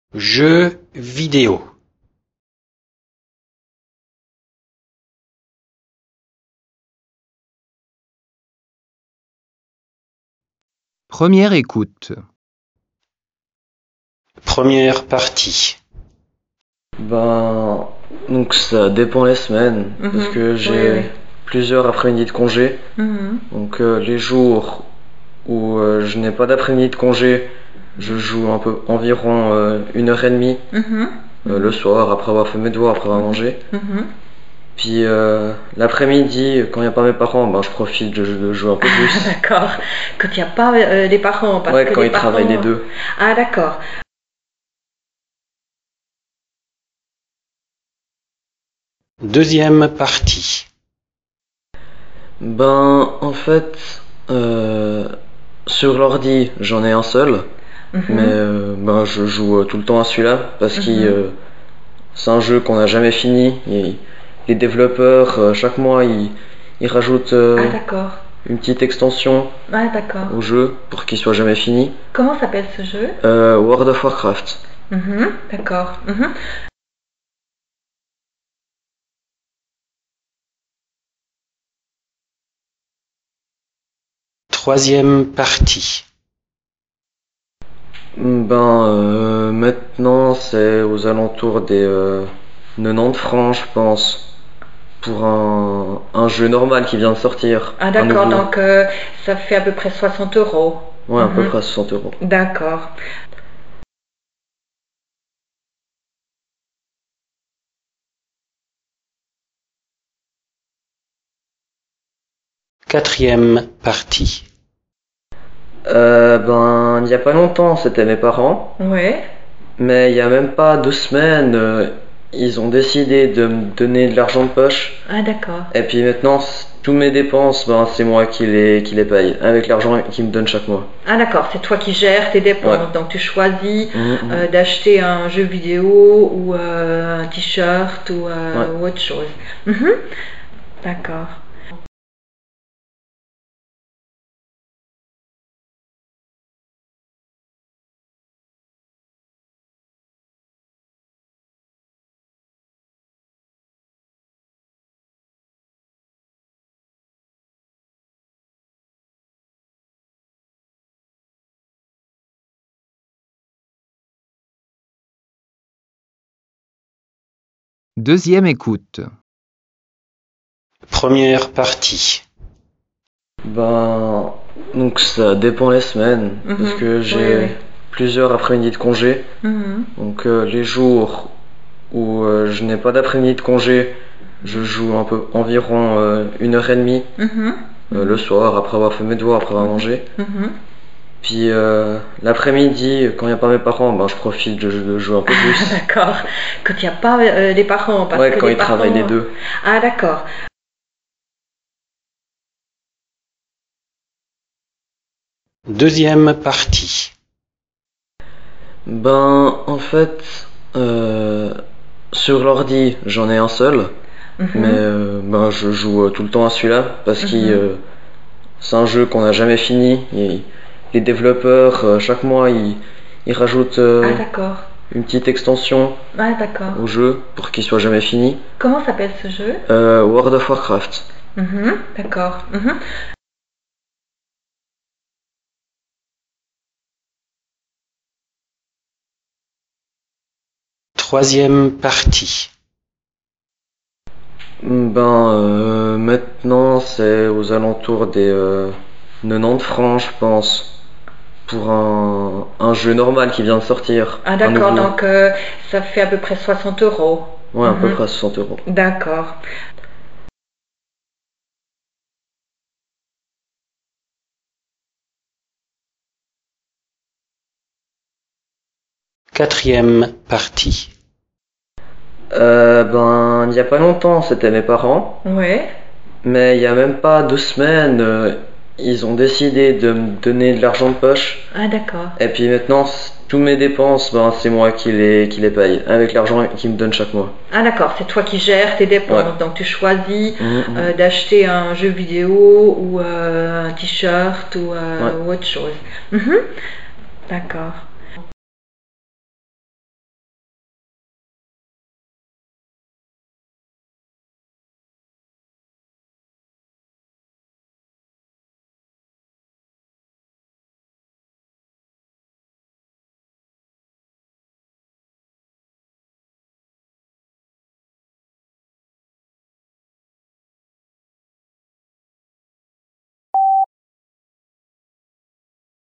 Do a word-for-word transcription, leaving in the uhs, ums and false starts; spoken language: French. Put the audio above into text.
Jeux vidéo. Première écoute. Première partie. Ben, donc ça dépend les semaines, Mhm. parce que j'ai Oui, oui. plusieurs après-midi de congé. Mhm. Donc euh, les jours où euh, je n'ai pas d'après-midi de congé, je joue un peu environ euh, une heure et demie Mhm. euh, le soir après avoir fait mes devoirs, après avoir mangé. Mhm. Puis euh, l'après-midi, quand il n'y a pas mes parents, ben, je profite de, de jouer un peu Ah, plus. d'accord. Quand il n'y a pas euh, les parents, parce Ouais, que quand les ils parents... travaillent les deux. Ah, d'accord. Deuxième partie. Ben, en fait, euh, sur l'ordi, j'en ai un seul. Mhm. Mais euh, ben, je joue euh, tout le temps à celui-là parce que Mhm. euh, c'est un jeu qu'on n'a jamais fini. Et les développeurs, euh, chaque mois, ils, ils rajoutent euh, Ah, d'accord. une petite extension Ah, d'accord. au jeu pour qu'il soit jamais fini. Comment s'appelle ce jeu? Euh, World of Warcraft. Mhm. D'accord. Mhm. Troisième partie. Ben, euh, maintenant, c'est aux alentours des euh, quatre-vingt-dix francs, je pense, pour un, un jeu normal qui vient de sortir. Ah, un d'accord. nouveau. Donc, euh, ça fait à peu près soixante euros. Ouais, à peu Mhm. près soixante euros. D'accord. Quatrième partie. Euh, ben, il n'y a pas longtemps, c'était mes parents. Ouais. Mais il n'y a même pas deux semaines, euh, ils ont décidé de me donner de l'argent de poche. Ah, d'accord. Et puis maintenant, c- tous mes dépenses, ben, c'est moi qui les, qui les paye, avec l'argent qu'ils me donnent chaque mois. Ah, d'accord. C'est toi qui gères tes dépenses. Ouais. Donc, tu choisis Mhm, euh, mhm. d'acheter un jeu vidéo ou euh, un t-shirt ou, euh, Ouais. ou autre chose. Mhm. D'accord. Deuxième écoute. Première partie. Ben, donc ça dépend les semaines, Mhm. parce que Oui, j'ai oui. plusieurs après-midi de congé. Mhm. Donc euh, les jours où euh, je n'ai pas d'après-midi de congé, je joue un peu environ euh, une heure et demie Mhm. euh, le soir après avoir fait mes devoirs, après avoir mangé. Mhm. Puis euh, l'après-midi, quand il n'y a pas mes parents, ben, je profite de, de jouer un peu Ah, plus. d'accord. Quand il n'y a pas euh, les parents, parce Ouais, que quand les ils parents... travaillent les deux. Ah, d'accord. Deuxième partie. Ben, en fait, euh, sur l'ordi, j'en ai un seul. Mhm. Mais euh, ben, je joue euh, tout le temps à celui-là parce que Mhm. euh, c'est un jeu qu'on n'a jamais fini. Et les développeurs, euh, chaque mois, ils, ils rajoutent euh, Ah, d'accord. une petite extension Ah, d'accord. au jeu pour qu'il soit jamais fini. Comment s'appelle ce jeu? Euh, World of Warcraft. Mhm. D'accord. Mhm. Troisième partie. Ben, euh, maintenant, c'est aux alentours des euh, quatre-vingt-dix francs, je pense, pour un, un jeu normal qui vient de sortir. Ah, un d'accord. nouveau. Donc, euh, ça fait à peu près soixante euros. Ouais, à peu Mhm. près soixante euros. D'accord. Quatrième partie. Euh, ben, il n'y a pas longtemps, c'était mes parents. Ouais. Mais il n'y a même pas deux semaines, euh, ils ont décidé de me donner de l'argent de poche. Ah, d'accord. Et puis maintenant, c- tous mes dépenses, ben, c'est moi qui les, qui les paye, avec l'argent qu'ils me donnent chaque mois. Ah, d'accord. C'est toi qui gères tes dépenses. Ouais. Donc, tu choisis Mhm, mhm. euh, d'acheter un jeu vidéo ou euh, un t-shirt ou, euh, Ouais. ou autre chose. Mhm. D'accord.